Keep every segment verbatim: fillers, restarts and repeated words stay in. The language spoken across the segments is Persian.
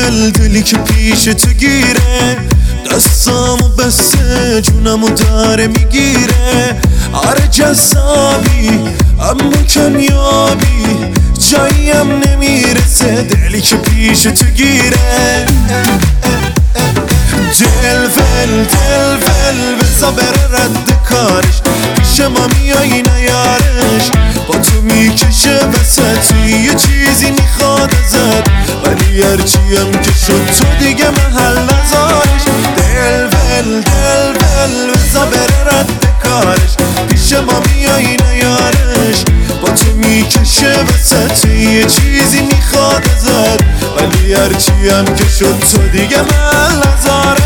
ول دلی که پیش تو گیره، دستامو بسته جونمو داره میگیره. آره جذابی اما کمیابی، جاییم نمیرسه دلی که پیش تو گیره. دل ول دل ول بزا بره رد کارش، پیش ما میایی نیارش، با تو میکشه وسط یه چیزی میخواد ازت، ولی هرچیم که شد تو دیگه محل نذارش. دل ول دل ول بزا بره رد کارش، پیش ما میایی نیارش، با تو میکشه وسط یه چیزی میخواد ازت، ولی هرچیم که شد تو دیگه محل نذارش.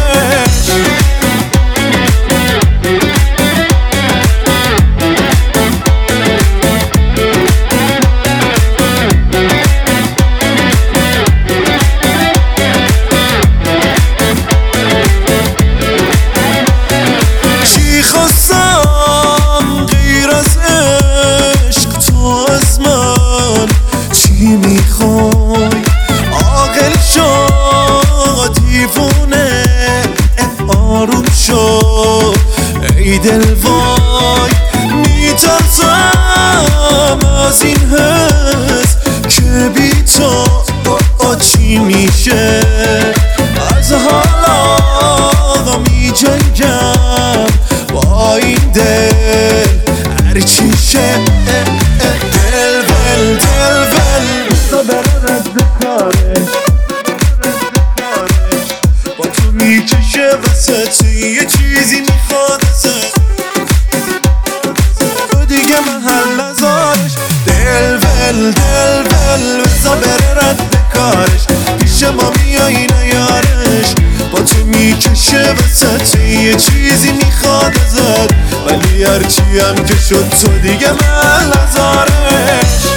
عاقل شو دیوونه آروم شو ای دل وای، میترسم از این حس که بی تو چی میشه. از حالا می جنگم با این دل هرچی شه. دل ول دل ول بره رد کارش، با تو میکشه وسط یه چیزی میخواد ازت، تو دیگه محل نذارش. دل ول دل ول بزا بره رد کارش، پیش ما میایی نیارش، با تو میکشه وسط یه چیزی میخواد ازت، ولی هرچیم که شد تو دیگه محل نذارش.